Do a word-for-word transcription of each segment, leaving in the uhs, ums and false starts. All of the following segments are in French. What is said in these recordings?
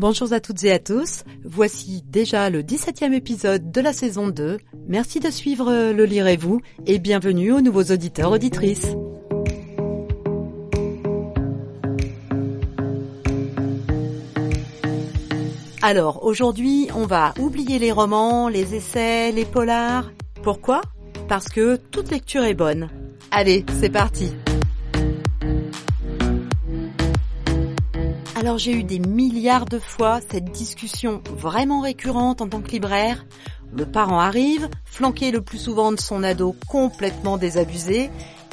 Bonjour à toutes et à tous, voici déjà le dix-septième épisode de la saison deux. Merci de suivre Le Lirez-vous et bienvenue aux nouveaux auditeurs auditrices. Alors aujourd'hui, on va oublier les romans, les essais, les polars. Pourquoi ? Parce que toute lecture est bonne. Allez, c'est parti. Alors j'ai eu des milliards de fois cette discussion vraiment récurrente en tant que libraire. Le parent arrive, flanqué le plus souvent de son ado complètement désabusé,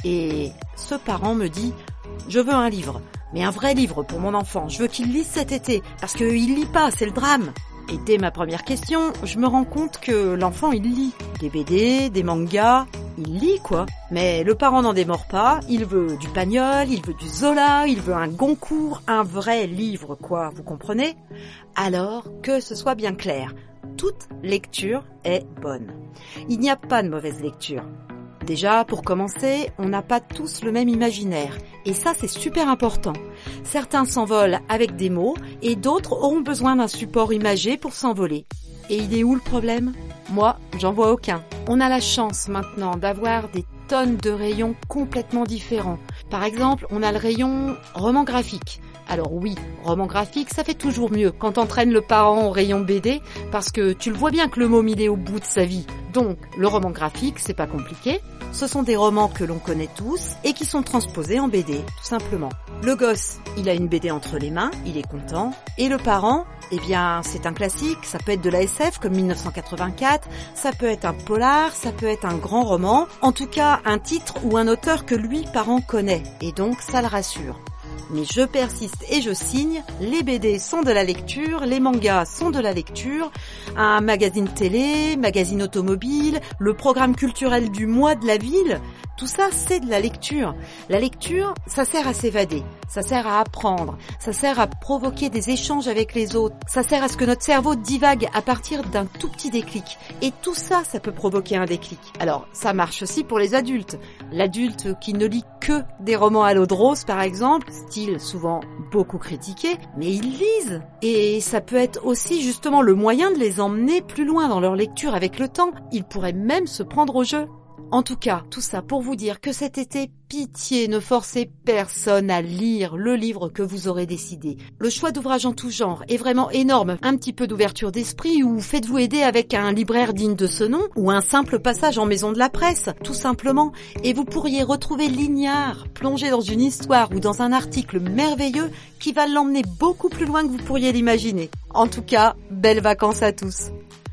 et ce parent me dit « Je veux un livre, mais un vrai livre pour mon enfant, je veux qu'il lise cet été, parce qu'il lit pas, c'est le drame !» Et dès ma première question, je me rends compte que l'enfant il lit des B D, des mangas, il lit quoi. Mais le parent n'en démord pas, il veut du Pagnol, il veut du Zola, il veut un Goncourt, un vrai livre quoi, vous comprenez ? Alors que ce soit bien clair, toute lecture est bonne. Il n'y a pas de mauvaise lecture. Déjà, pour commencer, on n'a pas tous le même imaginaire. Et ça, c'est super important. Certains s'envolent avec des mots et d'autres auront besoin d'un support imagé pour s'envoler. Et il est où le problème ? Moi, j'en vois aucun. On a la chance maintenant d'avoir des tonnes de rayons complètement différents. Par exemple, on a le rayon roman graphique. Alors oui, roman graphique, ça fait toujours mieux quand t'entraînes le parent au rayon B D, parce que tu le vois bien que le môme il est au bout de sa vie. Donc, le roman graphique, c'est pas compliqué. Ce sont des romans que l'on connaît tous et qui sont transposés en B D, tout simplement. Le gosse, il a une B D entre les mains, il est content. Et le parent, eh bien, c'est un classique, ça peut être de la S F comme mille neuf cent quatre-vingt-quatre, ça peut être un polar, ça peut être un grand roman. En tout cas, un titre ou un auteur que lui, parent, connaît. Et donc, ça le rassure. Mais je persiste et je signe, les B D sont de la lecture, les mangas sont de la lecture, un magazine télé, magazine automobile, le programme culturel du mois de la ville, tout ça c'est de la lecture. La lecture, ça sert à s'évader, ça sert à apprendre, ça sert à provoquer des échanges avec les autres, ça sert à ce que notre cerveau divague à partir d'un tout petit déclic. Et tout ça, ça peut provoquer un déclic. Alors, ça marche aussi pour les adultes. L'adulte qui ne lit que des romans à l'eau de rose, par exemple, style souvent beaucoup critiqué, mais ils lisent. Et ça peut être aussi justement le moyen de les emmener plus loin dans leur lecture avec le temps. Ils pourraient même se prendre au jeu. En tout cas, tout ça pour vous dire que cet été, pitié, ne forcez personne à lire le livre que vous aurez décidé. Le choix d'ouvrages en tout genre est vraiment énorme. Un petit peu d'ouverture d'esprit ou faites-vous aider avec un libraire digne de ce nom ou un simple passage en maison de la presse, tout simplement. Et vous pourriez retrouver l'ignare, plongé dans une histoire ou dans un article merveilleux qui va l'emmener beaucoup plus loin que vous pourriez l'imaginer. En tout cas, belles vacances à tous.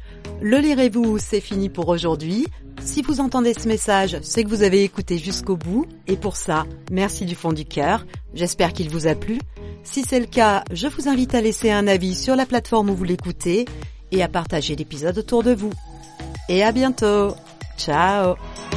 Le Lirez-vous, c'est fini pour aujourd'hui. Si vous entendez ce message, c'est que vous avez écouté jusqu'au bout. Et pour ça, merci du fond du cœur. J'espère qu'il vous a plu. Si c'est le cas, je vous invite à laisser un avis sur la plateforme où vous l'écoutez et à partager l'épisode autour de vous. Et à bientôt. Ciao.